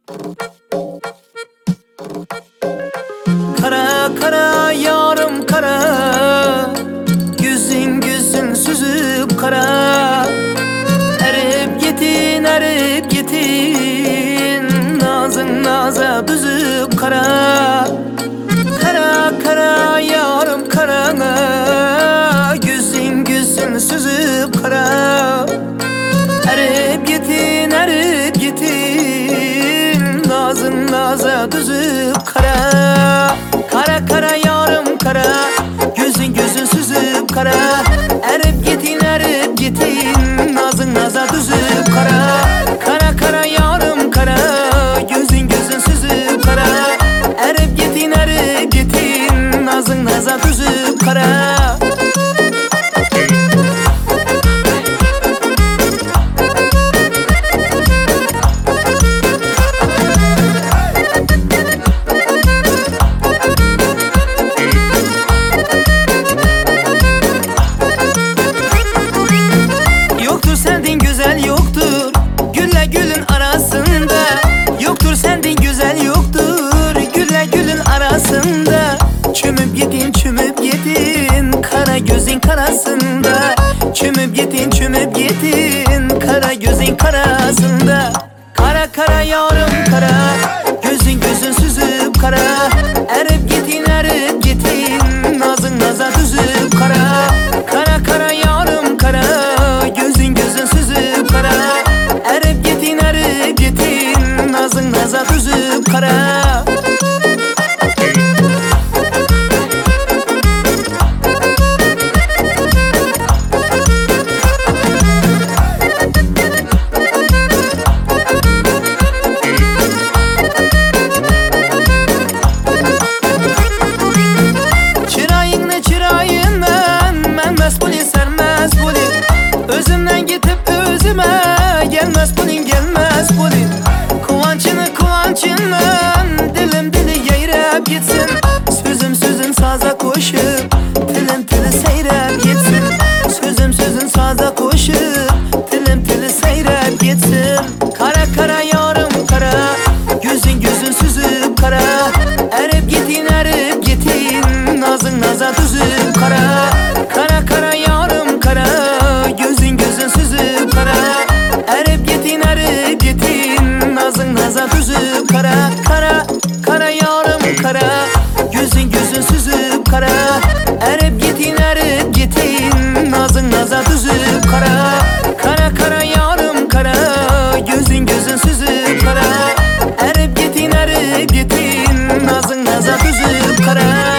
Kara kara yarım kara, yüzün gözün süzüp kara. Erip gitin, erip gitin, nazın naza düzüp kara. Kara kara yarım kara, yüzün gözün süzüp kara. Erip gitin, erip gitin, nazın naza düzüp kara. Kara kara yarım kara, gözün gözün süzüp kara. Erip gitin, nazın naza düzüp kara. Kara kara yarım kara, gözün gözün süzüp kara. Erip gitin, nazın naza düzüp kara. Yoktur sendin güzel yoktur, gülle gülün arasında. Yoktur sendin güzel yoktur, gülle gülün arasında. Çömüp gidin, kara gözün karasında. Çömüp gidin, kara gözün karasında. Kara kara yarım kara, gözün gözün süzüp kara. Erip gitin, nazın naza düzüp kara. Kara kara yarım kara, gözün gözün süzüp kara. Erip gitin, nazın naza düzüp kara. Özümden gitip özüme gelmez bunun gelmez bunun. Kıvançından dilim dili yeyrep gitsin. Sözüm saza koşup dilim dili seyrep gitsin. Sözüm saza koşup dilim dili seyrep gitsin. Kara kara yarım kara, gözün gözün süzüp kara. Erip gitin, nazın naza düzüp kara. Kara kara yarım kara, gözün gözün süzüp kara. Erip gitin, nazın naza düzüp kara. Kara kara yarım kara, gözün gözün süzüp kara. Erip gitin, nazın naza düzüp kara. Kara kara yarım kara, gözün gözün süzüp kara. Erip gitin, nazın naza düzüp kara.